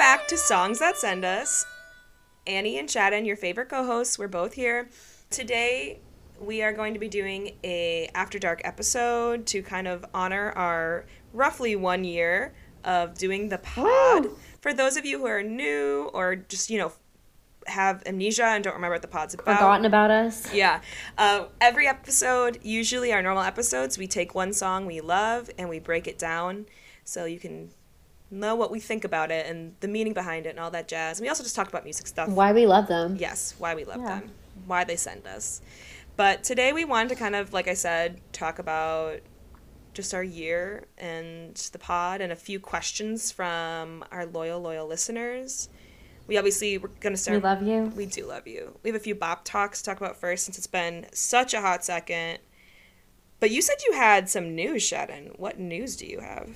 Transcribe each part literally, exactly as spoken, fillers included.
back to Songs That Send Us. Annie and Shannon, your favorite co-hosts, we're both here. Today, we are going to be doing a After Dark episode to kind of honor our roughly one year of doing the pod. Woo! For those of you who are new or just, you know, have amnesia and don't remember what the pod's about. Forgotten about us. Yeah. Uh, every episode, usually our normal episodes, we take one song we love and we break it down so you can know what we think about it and the meaning behind it and all that jazz. And we also just talk about music stuff. Why we love them. Yes, why we love Yeah. them. Why they send us. But today we wanted to kind of, like I said, talk about just our year and the pod and a few questions from our loyal, loyal listeners. We obviously, we're going to start. We love you. We do love you. We have a few bop talks to talk about first since it's been such a hot second. But you said you had some news, Shannon. What news do you have?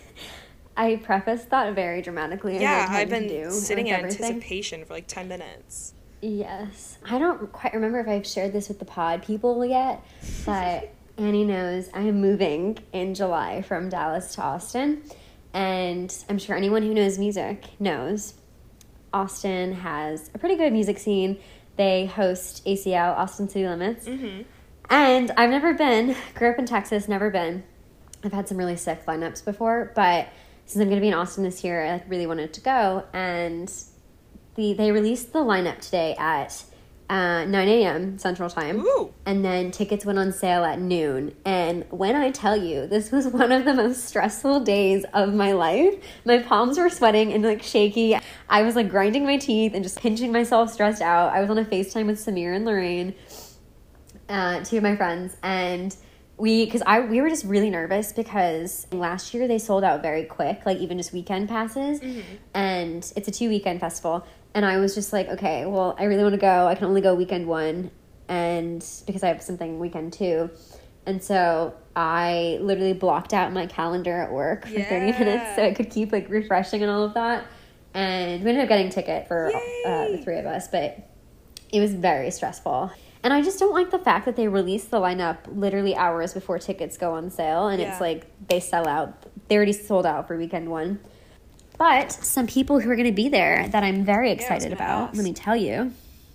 I prefaced that very dramatically. as I Yeah, tend I've been to do sitting with in everything. anticipation for like ten minutes. Yes. I don't quite remember if I've shared this with the pod people yet, but Annie knows I am moving in July from Dallas to Austin. And I'm sure anyone who knows music knows Austin has a pretty good music scene. They host A C L, Austin City Limits. Mm-hmm. And I've never been, grew up in Texas, never been. I've had some really sick lineups before, but since I'm going to be in Austin this year, I really wanted to go. And the they released the lineup today at uh, nine a.m. Central Time. Ooh. And then tickets went on sale at noon. And when I tell you, this was one of the most stressful days of my life. My palms were sweating and like shaky. I was like grinding my teeth and just pinching myself stressed out. I was on a FaceTime with Samir and Lorraine, uh, two of my friends. And we, because I, we were just really nervous because last year they sold out very quick, like even just weekend passes. Mm-hmm. And it's a two weekend festival. And I was just like, okay, well, I really want to go. I can only go weekend one, and because I have something weekend two. And so I literally blocked out my calendar at work for Yeah. thirty minutes so I could keep like refreshing and all of that. And we ended up getting a ticket for uh, the three of us, but it was very stressful. And I just don't like the fact that they release the lineup literally hours before tickets go on sale, and Yeah. it's like they sell out. They already sold out for weekend one. But some people who are going to be there that I'm very excited gonna about, ask. let me tell you.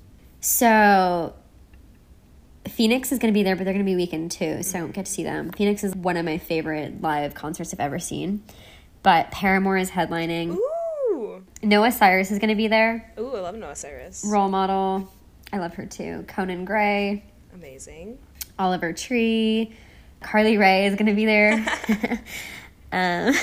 So Phoenix is going to be there, but they're going to be weekend too, so I don't get to see them. Phoenix is one of my favorite live concerts I've ever seen. But Paramore is headlining. Ooh. Noah Cyrus is going to be there. Ooh, I love Noah Cyrus. Role Model. I love her too. Conan Gray. Amazing. Oliver Tree. Carly Rae is going to be there. um,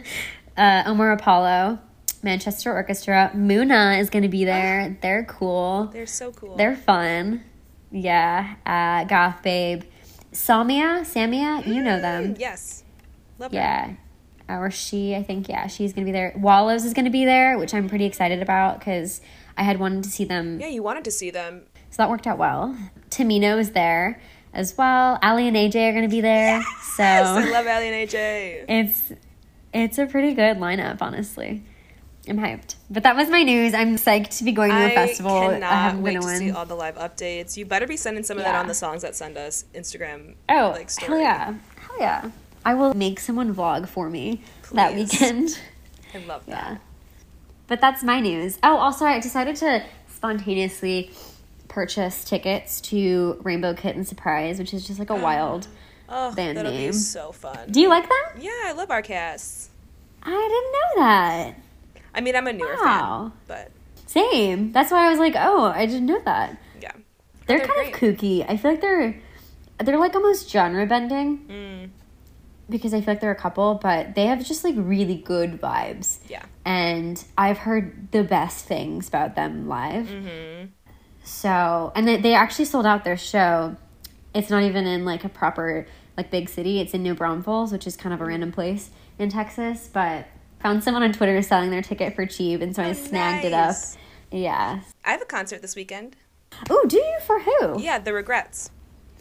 uh, Omar Apollo. Manchester Orchestra. Muna is going to be there. They're cool. They're so cool. They're fun. Yeah. Uh, Goth Babe. Samia. Samia. You know them. Yes. Love her. Yeah. Or she, I think, yeah, she's going to be there. Wallows is going to be there, which I'm pretty excited about because I had wanted to see them. Yeah, you wanted to see them. So that worked out well. Tamino is there as well. Ali and A J are going to be there. Yes, So I love Ali and A J. it's it's a pretty good lineup, honestly. I'm hyped. But that was my news. I'm psyched to be going to the I festival. I cannot haven't wait been to to see one. all the live updates. You better be sending some of that Yeah. on the Songs That Send Us Instagram. Oh, like, story. hell yeah. Hell yeah. I will make someone vlog for me that Please. weekend. I love that. Yeah. But that's my news. Oh, also, I decided to spontaneously purchase tickets to Rainbow Kitten Surprise, which is just like a wild Oh, band that'll name. be so fun. Do you like them? Yeah, I love our cast. I didn't know that. I mean, I'm a newer Wow. fan, but Same. That's why I was like, oh, I didn't know that. yeah. They're, They're kind of kooky. I feel like they're they're like almost genre bending Mm, because I feel like they're a couple, but they have just like really good vibes. yeah. And I've heard the best things about them live. Mm-hmm. So, and they, they actually sold out their show. It's not even in like a proper like big city. It's in New Braunfels, which is kind of a random place in Texas. But found someone on Twitter selling their ticket for cheap, and so I Oh, snagged nice. it up. Yeah. I have a concert this weekend. Oh, do you? For who? Yeah, The Regrets.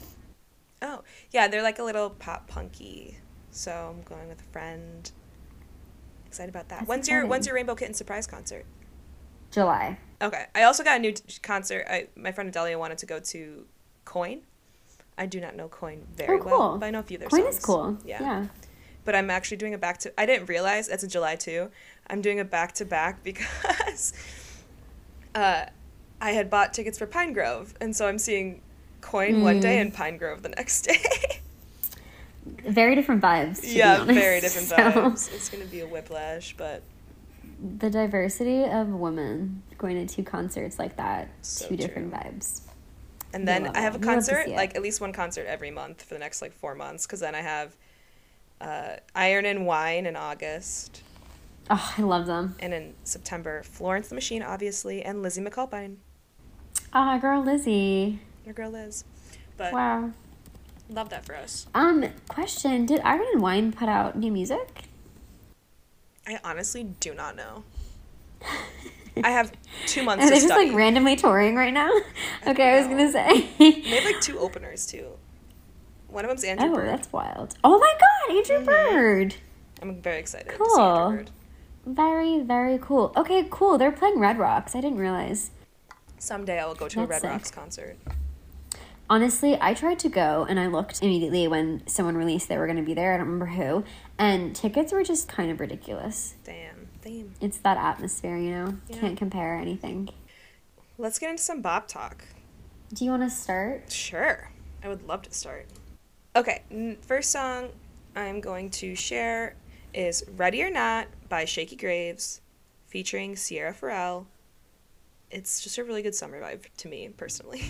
Oh, yeah, they're like a little pop punky. So I'm going with a friend. Excited about that. That's when's your exciting. when's your Rainbow Kitten surprise concert? July. Okay. I also got a new t- concert. I, my friend Adelia wanted to go to Coin. I do not know Coin very Oh, cool. well, but I know a few of their Coin songs. is cool. Yeah. Yeah. but I'm actually doing a back to, I didn't realize that's in July too. I'm doing a back to back because uh, I had bought tickets for Pine Grove, and so I'm seeing Coin mm. one day and Pine Grove the next day. Very different vibes, to yeah, be honest. very different vibes. So, it's going to be a whiplash, but... The diversity of women going to two concerts like that, so two true. different vibes. And then I have a concert, like at least one concert every month for the next like four months, because then I have uh, Iron and Wine in August. Oh, I love them. And in September, Florence the Machine, obviously, and Lizzie McAlpine. Ah, oh, girl Lizzie. Our girl Liz. But wow. Love that for us. Um, question, did Iron and Wine put out new music? I honestly do not know. I have two months Are to they study. just like randomly touring right now? I okay, I was gonna say. They have like two openers too. One of them's Andrew oh, Bird. Oh, that's wild. Oh my god, Andrew mm-hmm. Bird. I'm very excited cool. to see Andrew Bird. Very, very cool. Okay, cool. They're playing Red Rocks. I didn't realize. Someday I will go to that's a Red sick. Rocks concert. Honestly, I tried to go, and I looked immediately when someone released they were going to be there. I don't remember who. And tickets were just kind of ridiculous. Damn. Damn. It's that atmosphere, you know? Yeah. Can't compare anything. Let's get into some Bop talk. Do you want to start? Sure. I would love to start. Okay, first song I'm going to share is Ready or Not by Shaky Graves, featuring Sierra Farrell. It's just a really good summer vibe to me, personally.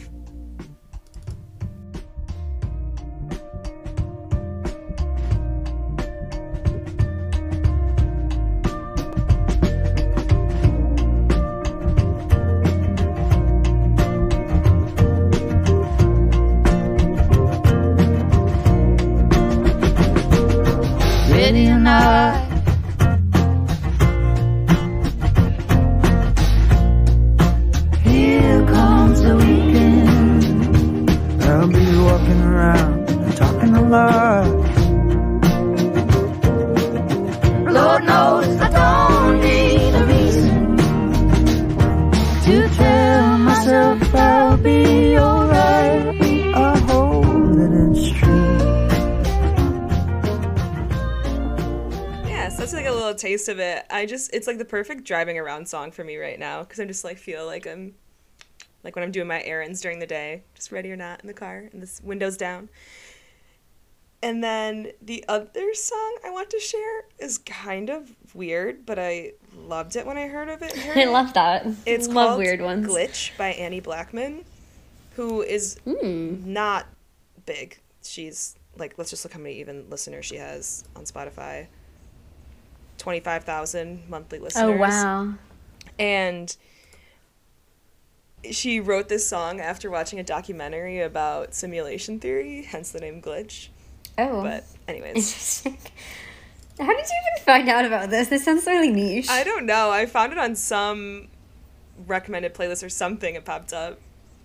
Ready or not, here comes the weekend. I'll be walking around and talking a lot. Lord knows I don't need a reason to tell myself I'll be alright. I hope that it's true. That's like a little taste of it. I just, it's like the perfect driving around song for me right now, because I just like feel like I'm, like when I'm doing my errands during the day, just ready or not in the car, and the windows down. And then the other song I want to share is kind of weird, but I loved it when I heard of it. I love that. It's love called weird ones. Glitch by Annie Blackman, who is mm. not big. She's like, let's just look how many even listeners she has on Spotify. twenty-five thousand monthly listeners. Oh, wow. And she wrote this song after watching a documentary about simulation theory, hence the name Glitch. Oh. But anyways. Interesting. How did you even find out about this? This sounds really niche. I don't know. I found it on some recommended playlist or something. It popped up.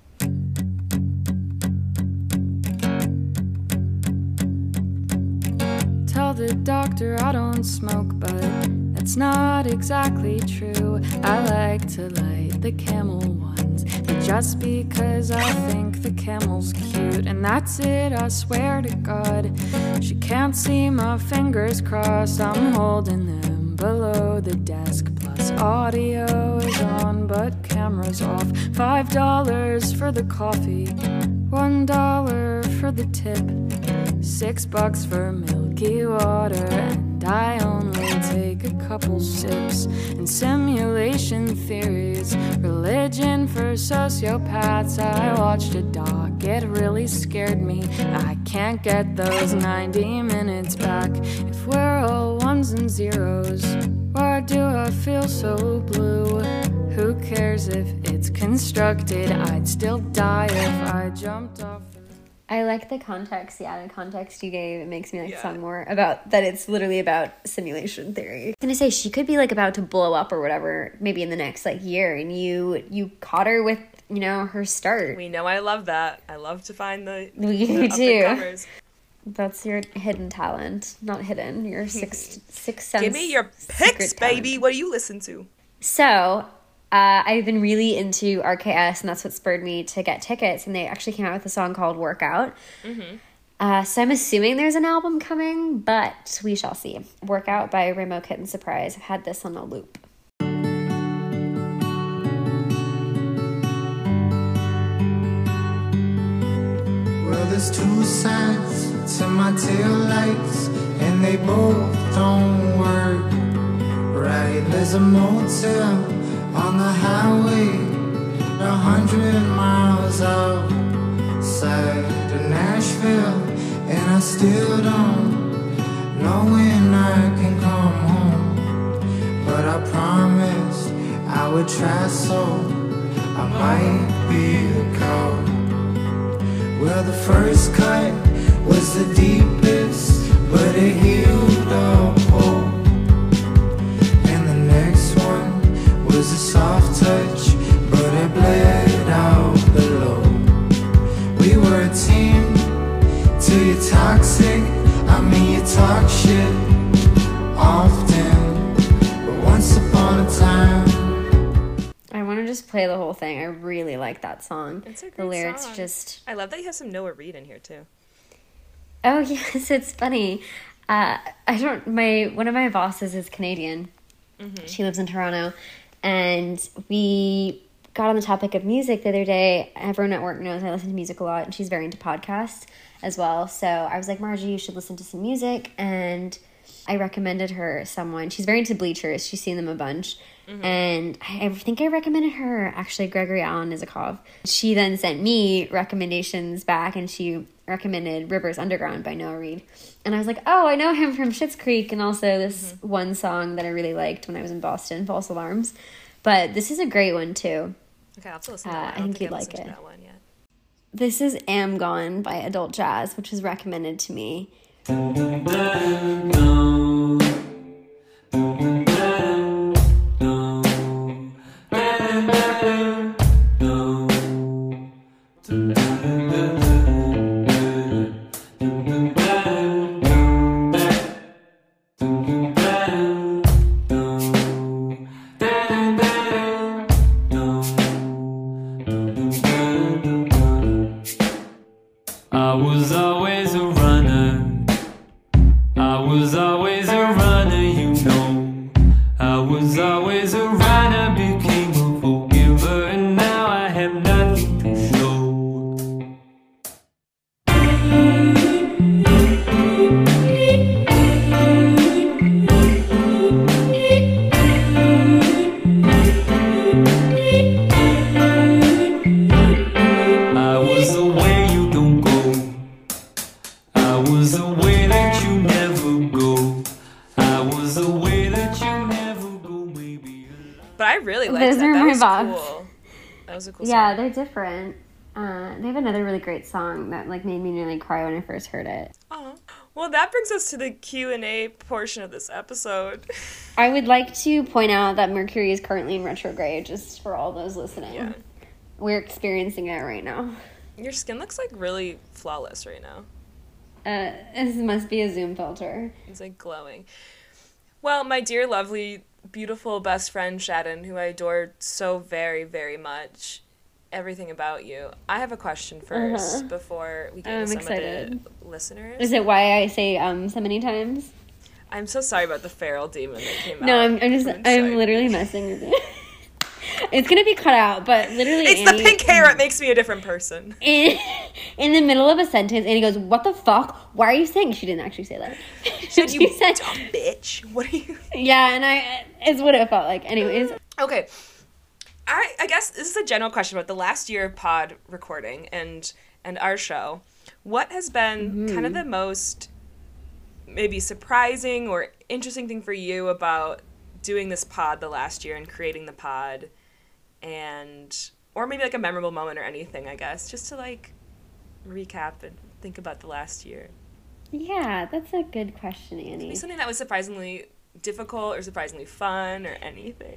Tell the doctor I don't smoke, but that's not exactly true. I like to light the Camel ones, but just because I think the Camel's cute. And that's it, I swear to God. She can't see my fingers crossed. I'm holding them below the desk. Plus audio is on, but camera's off. Five dollars for the coffee, one dollar for the tip, six bucks for milky water, and I only take a couple sips. And simulation theories, religion for sociopaths. I watched a doc, it really scared me. I can't get those ninety minutes back. If we're all ones and zeros, why do I feel so blue? Who cares if it's constructed? I'd still die if I jumped off. I like the context, the added context you gave. It makes me like Yeah. the song more about that it's literally about simulation theory. I was gonna say she could be like about to blow up or whatever, maybe in the next like year, and you you caught her with, you know, her start. We know I love that. I love to find the, You the up do. and comers. That's your hidden talent. Not hidden, your sixth sixth sense. Give me your secret picks, talent. baby. What do you listen to? So, uh, I've been really into R K S, and that's what spurred me to get tickets. And they actually came out with a song called Workout. Mm-hmm. Uh, so I'm assuming there's an album coming, but we shall see. Workout by Rainbow Kitten Surprise. I've had this on a loop. Well, there's two sides to my taillights, and they both don't work right. There's a motel on the highway, a hundred miles outside of Nashville, and I still don't know when I can come home. But I promised I would try, so I might be a call. Well, the first cut was the deepest, but it healed up whole. And the next one was a soft touch, but it bled out below. We were a team till you're toxic. I mean, you talk shit often, but once upon a time. I want to just play the whole thing. I really like that song. It's a great the lyrics song. just... I love that you have some Noah Reid in here, too. Oh, yes, it's funny. Uh, I don't... My One of my bosses is Canadian. Mm-hmm. She lives in Toronto. And we got on the topic of music the other day. Everyone at work knows I listen to music a lot, and she's very into podcasts as well. So I was like, Margie, you should listen to some music. And I recommended her someone. She's very into Bleachers. She's seen them a bunch. Mm-hmm. And I, I think I recommended her, actually, Gregory Alan Isakov. She then sent me recommendations back, and she recommended Rivers Underground by Noah Reid. And I was like, oh, I know him from Schitt's Creek, and also this mm-hmm. one song that I really liked when I was in Boston, False Alarms. But this is a great one, too. Okay, I'll have to listen to uh, that. I, I don't think think you'd I've like listened it. to that one yet. This is Am Gone by Adult Jazz, which was recommended to me. I was always a runner. I was always a runner, you know. I was always a runner, became a forgiver, and now I have nothing to show. I was the way you don't go. I was the way that you never go. I was the way that you never go, maybe. But I really liked Those that. are That my was vibes. cool. That was a cool Yeah, song. they're different. Uh, they have another really great song that like made me nearly cry when I first heard it. Aw. Well, that brings us to the Q and A portion of this episode. I would like to point out that Mercury is currently in retrograde, just for all those listening. Yeah. We're experiencing it right now. Your skin looks like really flawless right now. Uh, this must be a Zoom filter. It's like glowing. Well, my dear, lovely, beautiful best friend Shadon, who I adore so very, very much, everything about you. I have a question first Uh-huh. before we get I'm into some excited. of the listeners. Is it why I say um so many times? I'm so sorry about the feral demon that came out. No, I'm, I'm just, from I'm inside. literally messing with you. It's gonna be cut out, but literally It's Annie, the pink hair. It makes me a different person. in, in the middle of a sentence, Annie goes, "What the fuck? Why are you saying?" She didn't actually say that. Said She you said- dumb bitch. What are you? Yeah, and I, it's what it felt like. Anyways, Okay. I I guess this is a general question about the last year of pod recording and and our show. What has been Mm-hmm. kind of the most maybe surprising or interesting thing for you about doing this pod the last year and creating the pod, and or maybe like a memorable moment or anything, I guess, just to like recap and think about the last year. yeah, that's a good question, Annie. Maybe something that was surprisingly difficult or surprisingly fun or anything.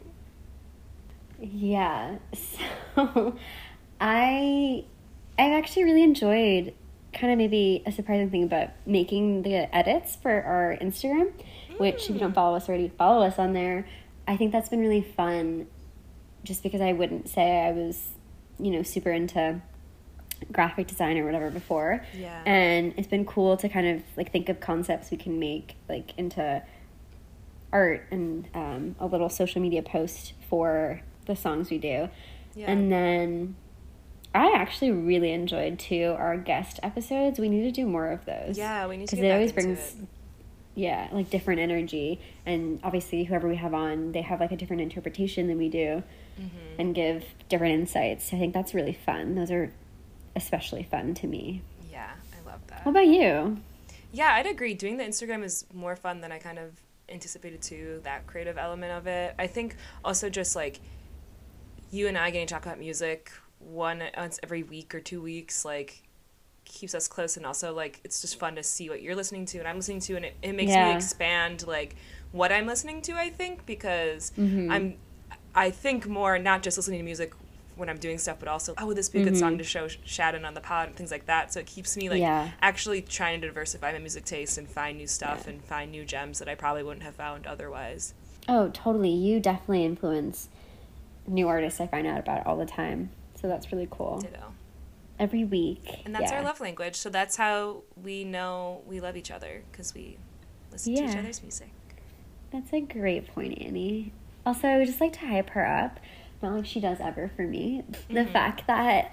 Yeah. So I I've actually really enjoyed kind of maybe a surprising thing about making the edits for our Instagram, which if you don't follow us already, follow us on there. I think that's been really fun just because I wouldn't say I was, you know, super into graphic design or whatever before. Yeah. And it's been cool to kind of like think of concepts we can make like into art and um, a little social media post for the songs we do. Yeah. And then I actually really enjoyed too our guest episodes. We need to do more of those. Yeah, we need to because get it back always into brings it. yeah like different energy, and obviously whoever we have on, they have like a different interpretation than we do, Mm-hmm. and give different insights. I think that's really fun. Those are especially fun to me. Yeah, I love that. What about you? Yeah, I'd agree. Doing the Instagram is more fun than I kind of anticipated too, that creative element of it. I think also just like you and I getting to talk about music one once every week or two weeks, like keeps us close, and also like it's just fun to see what you're listening to and I'm listening to, and it, it makes Yeah. me expand like what I'm listening to, I think, because Mm-hmm. I'm I think more not just listening to music when I'm doing stuff, but also, oh, would this be a good song to show Shannon on the pod and things like that. So it keeps me like Yeah. actually trying to diversify my music taste and find new stuff Yeah. and find new gems that I probably wouldn't have found otherwise. Oh, totally. You definitely influence new artists I find out about all the time. So that's really cool. Ditto. Every week. And that's yeah. our love language. So that's how we know we love each other, because we listen to each Yeah. other's music. That's a great point, Annie. Also, I would just like to hype her up. Not like she does ever for me. The Mm-hmm. fact that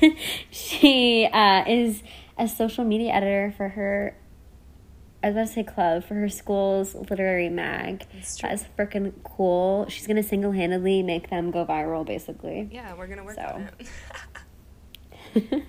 she uh, is a social media editor for her, I was about to say club, for her school's literary mag. It's true. That is freaking cool. She's going to single-handedly make them go viral, basically. Yeah, we're going to work So. on it.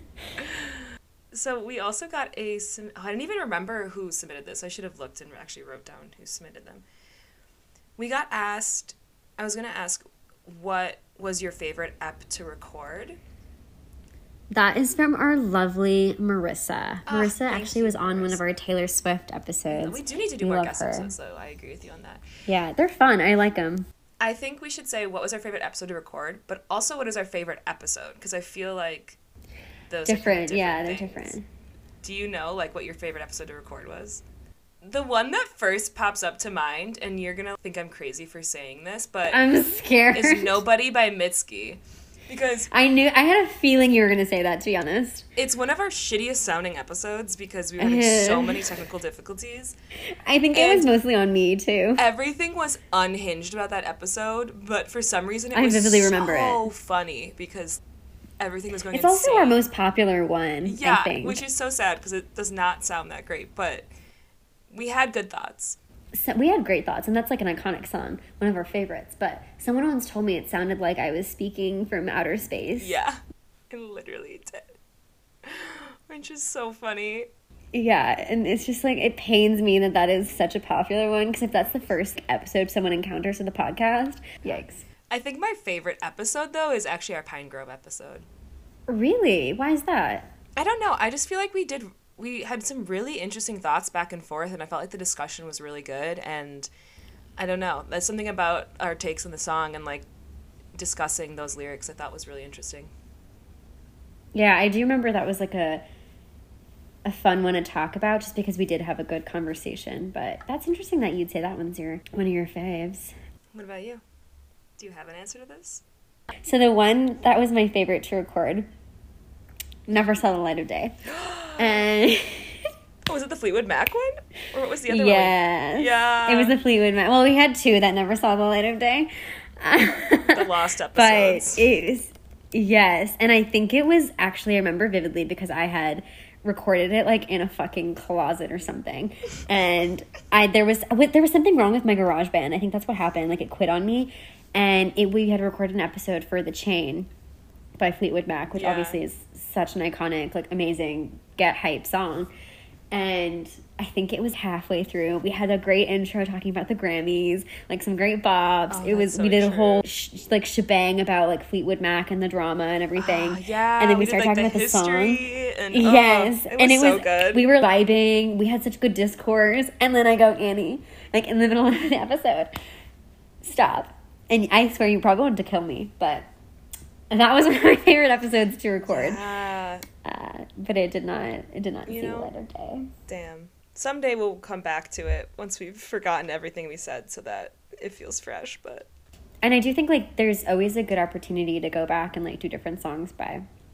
So we also got a, sum- oh, I didn't even remember who submitted this. I should have looked and actually wrote down who submitted them. We got asked, I was going to ask, what was your favorite ep to record? That is from our lovely Marissa. Ah, Marissa thank actually you, was on one Marissa. of our Taylor Swift episodes. We do need to do We more love guest her. episodes, so I agree with you on that. Yeah, they're fun. I like them. I think we should say what was our favorite episode to record, but also what is our favorite episode, because I feel like those are Different. kind of Yeah, they're things. different. Do you know like what your favorite episode to record was? The one that first pops up to mind, and you're gonna think I'm crazy for saying this, but I'm scared. is Nobody by Mitski. Because I knew, I had a feeling you were going to say that, to be honest. it's one of our shittiest sounding episodes because we were having so many technical difficulties. I think it was And- mostly on me, too. Everything was unhinged about that episode, but for some reason it I was vividly remember so it. funny because everything was going It's insane. also our most popular one, Yeah, I think. which is so sad because it does not sound that great, but we had good thoughts. So we had great thoughts, and that's like an iconic song, one of our favorites. But someone once told me it sounded like I was speaking from outer space. Yeah, it literally did, which is so funny. Yeah, and it's just like, it pains me that that is such a popular one, because if that's the first episode someone encounters in the podcast, yikes. I think my favorite episode, though, is actually our Pine Grove episode. Really? Why is that? I don't know. I just feel like we did, we had some really interesting thoughts back and forth, and I felt like the discussion was really good, and I don't know. There's something about our takes on the song and, like, discussing those lyrics I thought was really interesting. Yeah, I do remember that was like a a fun one to talk about, just because we did have a good conversation. But that's interesting that you'd say that one's your one of your faves. What about you? Do you have an answer to this? So the one that was my favorite to record never saw the light of day. And Oh, was it the Fleetwood Mac one? Or what was the other yes. one? Yeah. It was the Fleetwood Mac. Well, we had two that never saw the light of day. The lost But episodes. it was, yes. And I think it was actually, I remember vividly because I had recorded it like in a fucking closet or something. And I, there was, there was something wrong with my GarageBand. I think that's what happened. Like it quit on me. And it, we had recorded an episode for The Chain by Fleetwood Mac, which Yeah. obviously is such an iconic, like amazing, get hype song. And I think it was halfway through. We had a great intro talking about the Grammys, like some great bops. Oh, it was that's so we did a true. whole sh- like shebang about like Fleetwood Mac and the drama and everything. Ah, yeah. and then we, did, started like, talking about the song. history And, oh, Yes, it was and it so was good. we were vibing. We had such good discourse, and then I go, Annie, like in the middle of the episode, stop. And I swear you probably wanted to kill me, but that was one of my favorite episodes to record. Ah, Uh, but it did not. It did not You see know- the light of day. damn. Someday we'll come back to it once we've forgotten everything we said so that it feels fresh, but And I do think like there's always a good opportunity to go back and like do different songs by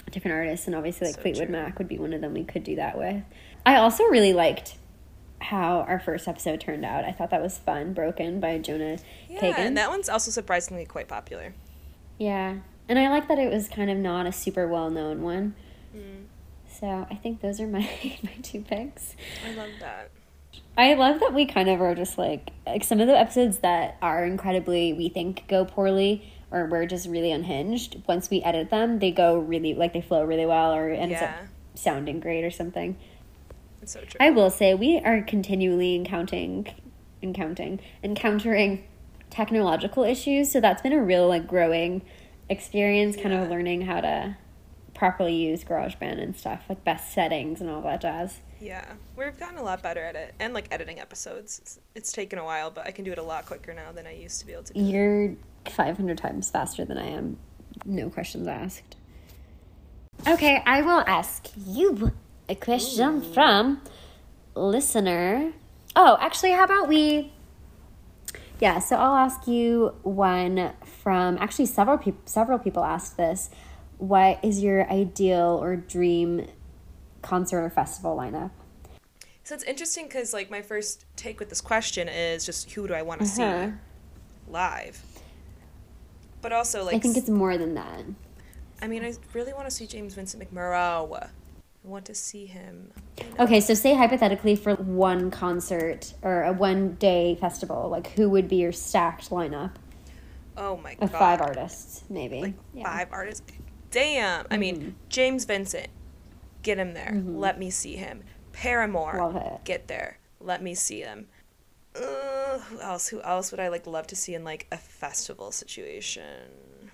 different artists, and obviously like So Fleetwood true. Mac would be one of them we could do that with. I also really liked how our first episode turned out. I thought that was fun. Broken by Jonah Yeah, Kagan. and that one's also surprisingly quite popular. Yeah. And I like that it was kind of not a super well-known one. Mm. So I think those are my my two picks. I love that. I love that we kind of are just like, like some of the episodes that are incredibly, we think, go poorly, or we're just really unhinged. Once we edit them, they go really, like they flow really well, or ends Yeah. up sounding great or something. It's so true. I will say we are continually encountering, encountering, encountering technological issues. So that's been a real like growing experience, kind Yeah. of learning how to properly use GarageBand and stuff, like best settings and all that jazz. Yeah, we've gotten a lot better at it, and like editing episodes. It's, it's taken a while, but I can do it a lot quicker now than I used to be able to do. it. You're five hundred times faster than I am. No questions asked. Okay, I will ask you a question from listener. Oh, actually, how about we... Yeah, so I'll ask you one from... Actually, several, peop- several people asked this. What is your ideal or dream concert or festival lineup? So it's interesting because like my first take with this question is just who do I want to Uh-huh. see live, but also like I think it's more than that. I mean I really want to see James Vincent McMurrow. I want to see him. Okay, so say hypothetically for one concert or a one day festival, like who would be your stacked lineup Oh my of god, five artists, maybe? like Yeah. five artists. Damn, I mean James Vincent, get him there. Let me see him. Paramore, Love it. get there. Let me see him. Uh, who else? Who else would I like love to see in like a festival situation?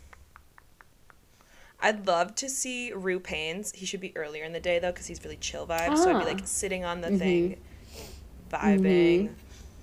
I'd love to see Rue Paynes. He should be earlier in the day though, because he's really chill vibes. So I'd be Ah. like sitting on the thing, vibing.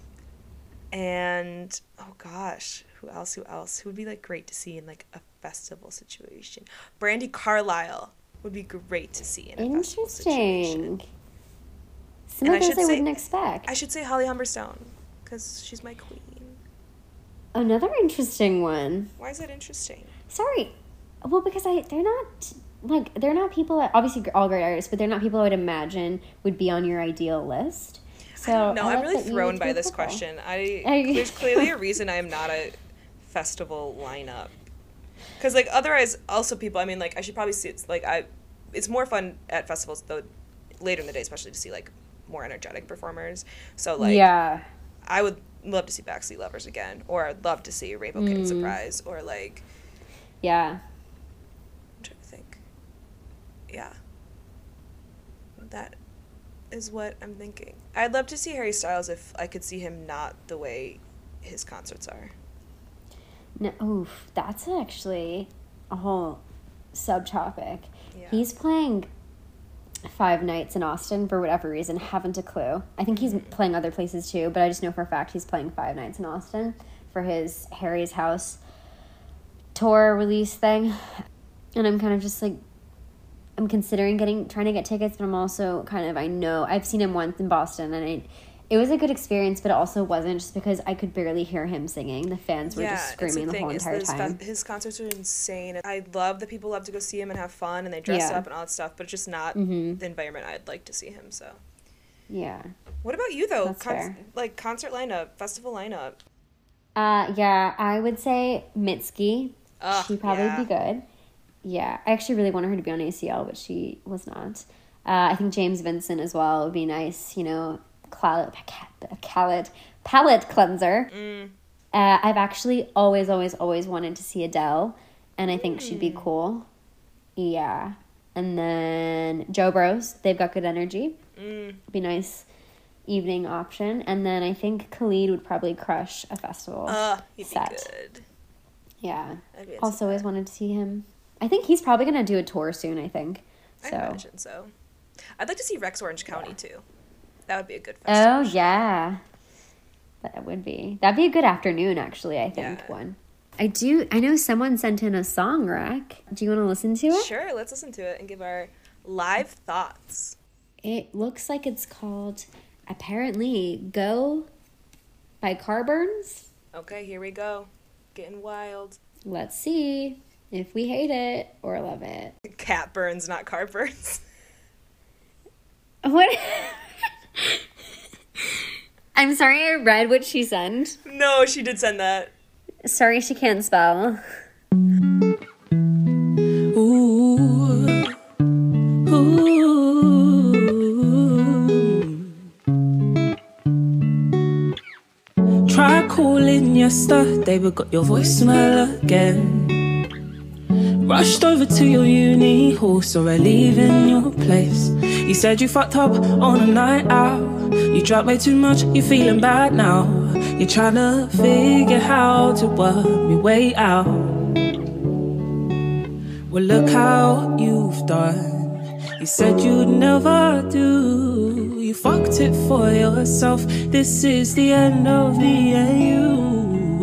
And oh gosh, who else? Who else? Who would be like great to see in like a festival situation? Brandy Carlisle would be great to see in a festival situation. Interesting. Some And of I those should I say- wouldn't expect. I should say Holly Humberstone, because she's my queen. Another interesting one. Why is that interesting? Sorry. Well, because I they're not like they're not people that, obviously all great artists, but they're not people I would imagine would be on your ideal list. So No, I I'm like really that you thrown would by go this football. question. I I- there's clearly a reason I am not a festival lineup. Because like otherwise, also people. I mean, like I should probably see. It's like I, it's more fun at festivals though, later in the day, especially to see like more energetic performers. So like Yeah. I would love to see Backseat Lovers again, or I'd love to see Rainbow Kitten Surprise, or like Yeah. I'm trying to think. Yeah. That is what I'm thinking. I'd love to see Harry Styles if I could see him not the way his concerts are. No, oof, that's actually a whole subtopic. Yeah. He's playing five nights in Austin for whatever reason. Haven't a clue. I think he's playing other places too, but I just know for a fact he's playing five nights in Austin for his Harry's House tour release thing. And I'm kind of just like, I'm considering getting, trying to get tickets, but I'm also kind of, I know, I've seen him once in Boston and I, it was a good experience, but it also wasn't, just because I could barely hear him singing. The fans were just it's the screaming the, thing, whole is entire his, fe- time. his concerts are insane. I love that people love to go see him and have fun and they dress Yeah. up and all that stuff, but it's just not Mhm. the environment I'd like to see him. So, Yeah. what about you though? That's fair. Like concert lineup, festival lineup. Uh, yeah, I would say Mitski. Ugh, She'd probably yeah. be good. Yeah, I actually really wanted her to be on A C L, but she was not. Uh, I think James Vincent as well would be nice, you know, palette, palette, palette cleanser. Mm. Uh, I've actually always, always, always wanted to see Adele, and I think she'd be cool. Yeah. And then Joe Bros, they've got good energy. Mm. Be nice evening option. And then I think Khalid would probably crush a festival Uh, he'd set. be good. Yeah. I'd be into Also always that. wanted to see him. I think he's probably going to do a tour soon, I think. I So. imagine so. I'd like to see Rex Orange County too. That would be a good festival. Oh, yeah. That would be. That'd be a good afternoon, actually, I think, Yeah. one. I do. I know someone sent in a song, Rack. Do you want to listen to it? Sure, let's listen to it and give our live thoughts. It looks like it's called, apparently, Go by Carburns. Okay, here we go. Getting wild. Let's see. if we hate it or love it. Cat burns, not car burns. What? I'm sorry I read what she sent. No, she did send that. Sorry she can't spell. Ooh. Ooh. Try calling yesterday, but got your voicemail again. Rushed over to your uni hall, so I leave in your place. You said you fucked up on a night out. You drank way too much, you're feeling bad now. You're trying to figure how to work your way out. Well, look how you've done. You said you'd never do. You fucked it for yourself. This is the end of the A U.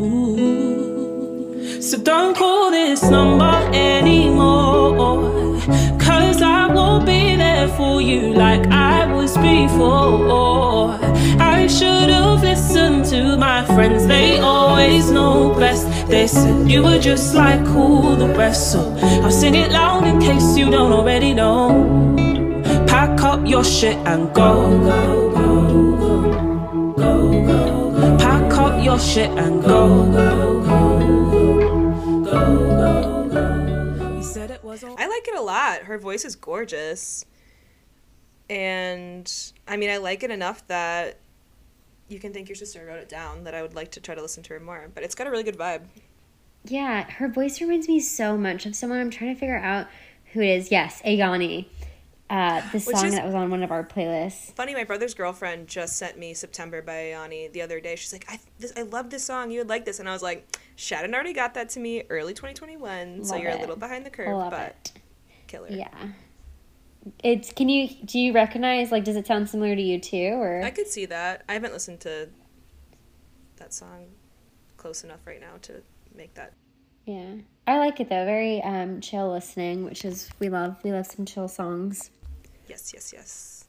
So don't call this number anymore, 'cause I won't be there for you like I was before. I should have listened to my friends, they always know best. They said you were just like all the rest, so I'll sing it loud in case you don't already know. Pack up your shit and go, go, go, go, go, go, go. Pack up your shit and go, go, go, go, go, go. You said it was all I like it a lot. Her voice is gorgeous. And, I mean, I like it enough that you can think your sister wrote it down, that I would like to try to listen to her more. But it's got a really good vibe. Yeah, her voice reminds me so much of someone. I'm trying to figure out who it is. Yes, Ayani. Uh, the Which song is- that was on one of our playlists. Funny, my brother's girlfriend just sent me September by Ayani the other day. She's like, I this, I love this song. You would like this. And I was like, Shannon already got that to me early twenty twenty-one. so Love you're it. a little behind the curve, Love but it. killer. Yeah. It's, can you, do you recognize, like, does it sound similar to you too, or? I could see that. I haven't listened to that song close enough right now to make that. Yeah. I like it though. Very um, chill listening, which is, we love, we love some chill songs. Yes, yes, yes.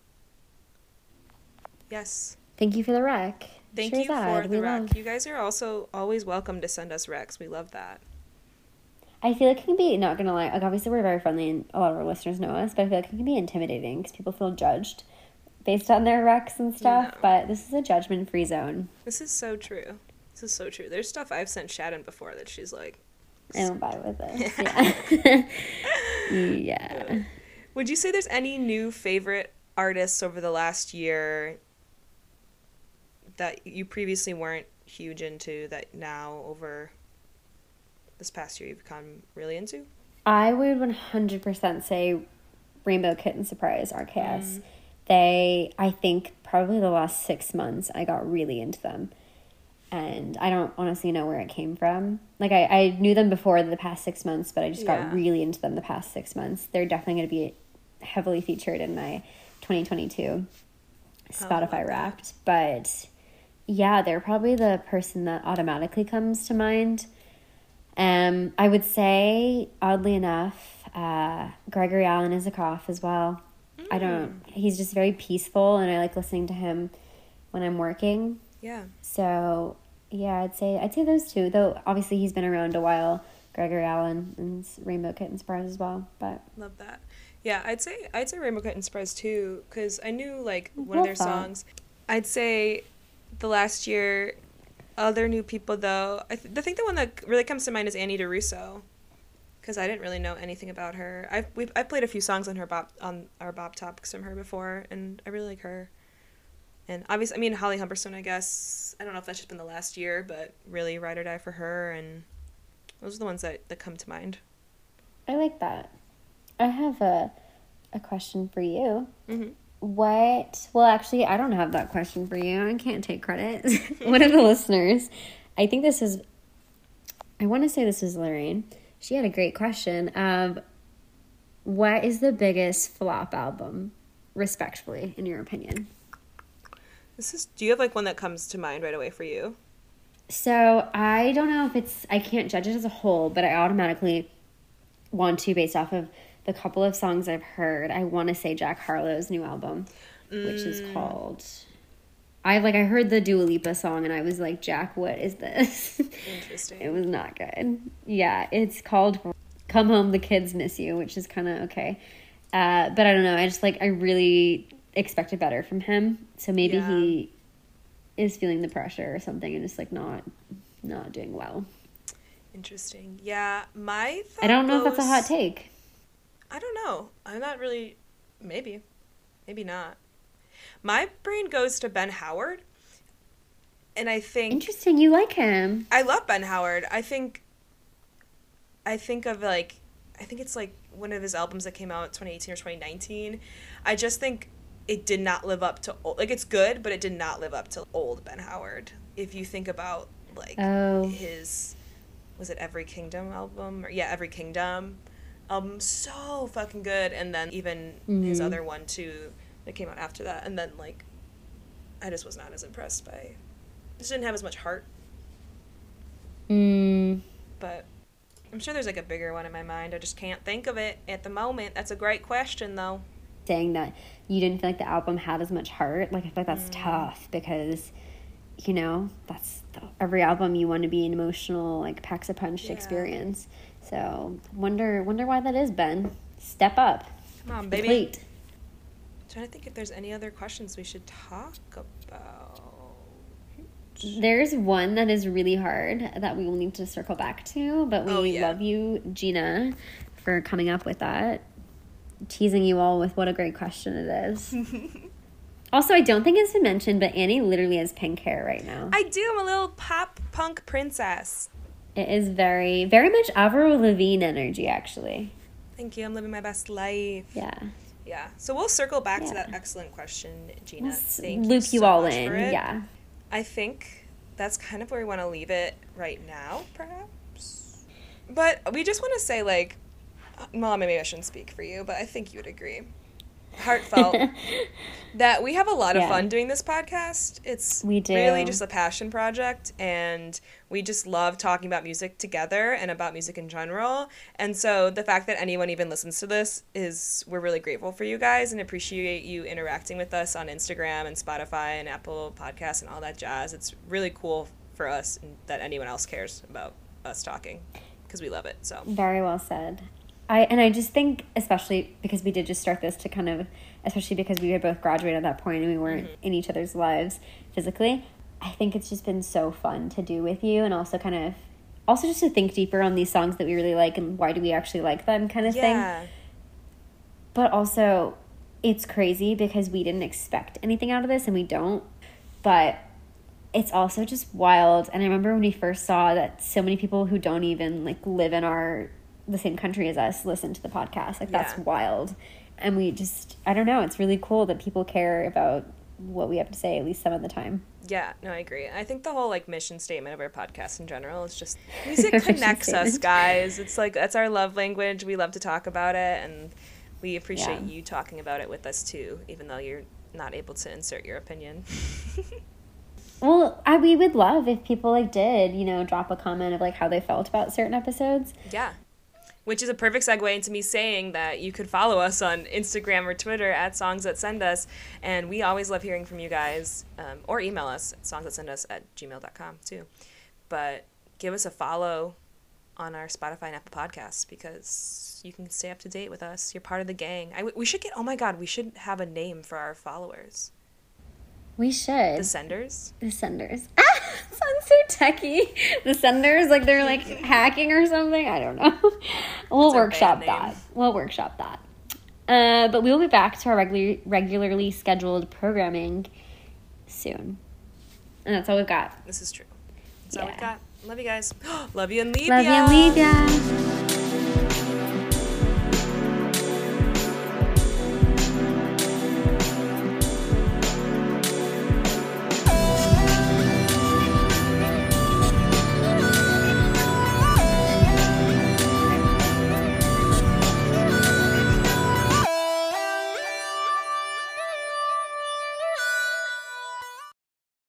Yes. Thank you for the rec. Thank Sure you that. for the We rec. love- You guys are also always welcome to send us recs. We love that. I feel like it can be, not gonna lie, like obviously we're very friendly and a lot of our listeners know us, but I feel like it can be intimidating because people feel judged based on their recs and stuff, No. but this is a judgment-free zone. This is so true. This is so true. There's stuff I've sent Shannon before that she's like, I don't buy with it. Yeah. Yeah. would you say there's any new favorite artists over the last year that you previously weren't huge into that now over this past year you've become really into? I would one hundred percent say Rainbow Kitten Surprise, R K S. They, I think probably the last six months I got really into them. And I don't honestly know where it came from. Like, I, I knew them before the past six months, but I just Yeah. got really into them the past six months. They're definitely going to be heavily featured in my twenty twenty-two Spotify Wrapped. But, yeah, they're probably the person that automatically comes to mind. Um, I would say, oddly enough, uh, Gregory Alan Isakov as well. I don't, he's just very peaceful, and I like listening to him when I'm working. Yeah. So, yeah, I'd say I'd say those two. Though obviously he's been around a while, Gregory Allen and Rainbow Kitten Surprise as well. But Love that. Yeah, I'd say I'd say Rainbow Kitten Surprise too, because I knew like one Love of their that. songs. I'd say the last year, other new people though. I, th- I think the one that really comes to mind is Annie DeRusso, because I didn't really know anything about her. I've we I played a few songs on her bop on our bop topics from her before, and I really like her. And obviously, I mean Holly Humberstone. I guess I don't know if that's just been the last year, but really ride or die for her, and those are the ones that, that come to mind. I like that. I have a a question for you. Mm-hmm. What? Well, actually, I don't have that question for you. I can't take credit. One of the listeners, I think this is. I want to say this was Lorraine. She had a great question of, what is the biggest flop album, respectfully, in your opinion? This is. Do you have like one that comes to mind right away for you? So I don't know if it's, I can't judge it as a whole, but I automatically want to, based off of the couple of songs I've heard. I want to say Jack Harlow's new album, which is called, I like, I heard the Dua Lipa song and I was like, Jack, what is this? Interesting. It was not good. Yeah, it's called come home, the kids miss you, which is kind of okay. Uh, but I don't know. I just like, I really expected better from him. So maybe Yeah. he is feeling the pressure or something and just like not, not doing well. Interesting. Yeah, my thought I don't know if that's a goes- hot take. I don't know. I'm not really. Maybe. Maybe not. My brain goes to Ben Howard. And I think. Interesting. You like him. I love Ben Howard. I think. I think of like. I think it's like one of his albums that came out twenty eighteen or twenty nineteen. I just think it did not live up to. Old, like, it's good, but it did not live up to old Ben Howard. If you think about, like, Oh. his. Was it Every Kingdom album? Or, yeah, Every Kingdom. Um, so fucking good, and then even his Mhm. other one too that came out after that, and then like, I just was not as impressed by. Just didn't have as much heart, Mm. but I'm sure there's like a bigger one in my mind. I just can't think of it at the moment. That's a great question though. Saying that you didn't feel like the album had as much heart, like I feel like that's tough because, you know, that's the, every album you want to be an emotional, like packs a punch Yeah. experience. So wonder wonder why that is, Ben. Step up. Come on, The baby. plate. trying to think if there's any other questions we should talk about. There's one that is really hard that we will need to circle back to, but we Oh, yeah. love you, Gina, for coming up with that. Teasing you all with what a great question it is. Also, I don't think it's been mentioned, but Annie literally has pink hair right now. I do. I'm a little pop punk princess. It is very, very much Avril Lavigne energy, actually. Thank you. I'm living my best life. Yeah. Yeah. So we'll circle back Yeah. to that excellent question, Gina. We'll s- Thank loop you so all much in. for it. Yeah. I think that's kind of where we want to leave it right now, perhaps. But we just want to say, like, Mom, maybe I shouldn't speak for you, but I think you would agree. Heartfelt. that we have a lot of Yeah. fun doing this podcast. It's We do. really just a passion project, and we just love talking about music together and about music in general. And so the fact that anyone even listens to this is, we're really grateful for you guys and appreciate you interacting with us on Instagram and Spotify and Apple Podcasts and all that jazz. It's really cool for us and that anyone else cares about us talking because we love it. So Very well said. I and I just think, especially because we did just start this to kind of, especially because we had both graduated at that point and we weren't in each other's lives physically, I think it's just been so fun to do with you, and also kind of, also just to think deeper on these songs that we really like and why do we actually like them kind of thing. yeah. But also, it's crazy because we didn't expect anything out of this, and we don't. But it's also just wild. And I remember when we first saw that so many people who don't even like live in our the same country as us listen to the podcast. Like, that's Yeah. wild. And we just, I don't know. It's really cool that people care about what we have to say, at least some of the time. Yeah, no, I agree. I think the whole like mission statement of our podcast in general is just music Mission connects us, statement. guys. It's like that's our love language. We love to talk about it, and we appreciate Yeah. you talking about it with us too, even though you're not able to insert your opinion. Well, I, we would love if people like did, you know, drop a comment of like how they felt about certain episodes. Yeah. Which is a perfect segue into me saying that you could follow us on Instagram or Twitter at Songs That Send Us. And we always love hearing from you guys. Um, or email us at songsthatsendus at gmail dot com too. But give us a follow on our Spotify and Apple Podcasts because you can stay up to date with us. You're part of the gang. I, we should get, oh my God, we should have a name for our followers. We should. The Senders? The senders. Ah, sounds so techie. The senders, like they're like hacking or something. I don't know. We'll It's a workshop band name. that. We'll workshop that. Uh, but we will be back to our regular, regularly scheduled programming soon. And that's all we've got. This is true. That's all Yeah. we've got. Love you guys. Love you and leave Love you ya. and leave ya.